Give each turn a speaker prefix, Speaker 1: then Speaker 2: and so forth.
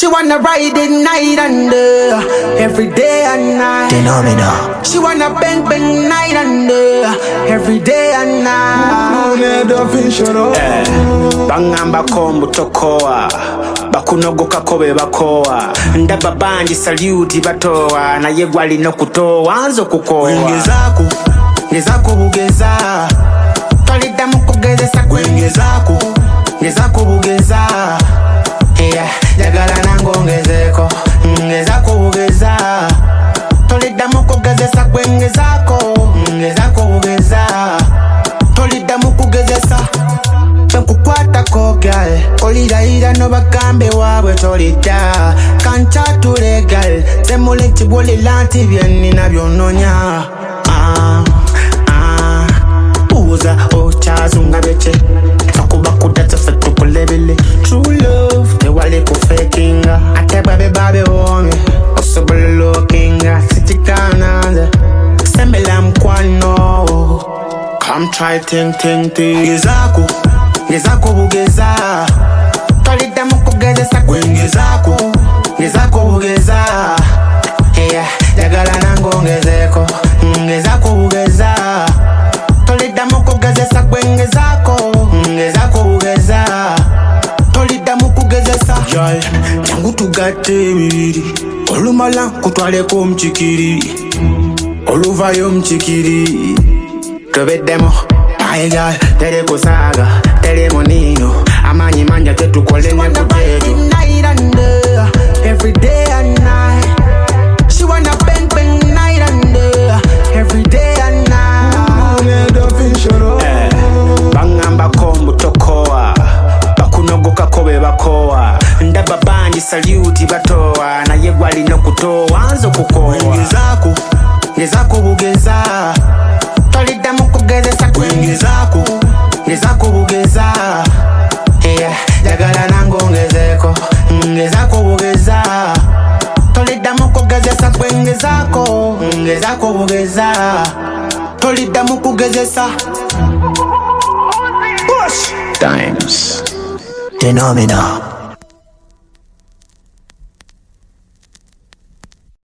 Speaker 1: She wanna ride it night and day, every day and night.
Speaker 2: Phenomena.
Speaker 1: She wanna bang bang night and day, every day and night.
Speaker 3: Bangamba kombu tokoa bakunogoka kobe bakoa ndaba banji salute batoa naye gwali no kutoa nzo kukoa ngezako bugeza tolida mukugezesa ngezako bugeza jagala nango ngezako bugeza tolida mukugezesa ngezako bugeza tolida mukugezesa kukwata kogal olida no bakambe wabwe tolida kancha tulegal semule chibole lanti byeni na byononya uza ochazunga beche akuba kudatsa fatukulebele true love te wale ku fakinga ateba babe wome possible lookinga sitikana sembela mkwano come try ting ngezako bugeza tolida mukugezesa ngezako bugeza jagala nango ngezako bugeza tolida mukugezesa ngezako bugeza tolida mukugezesa jangu tugate bibiri olumala kutwaleko mchikiri oluvayo mchikiri tobeddemo aiga tere kusaga tere monino amanyi manja tetukole nekutejo
Speaker 1: night and day, every day and night. She wanna bang bang night and day, every day and night.
Speaker 3: Bangamba kombu tokoa bakunogoka kobe bakoa ndaba banji salute batoa naye gwali no kutoa nzo kukoa ngezako bugeza tolida mukugezesa ngezako bugeza jagala nango ngezako bugeza tolida mukugezesa ngezako bugeza tolida mukugezesa
Speaker 2: Times. Phenomena.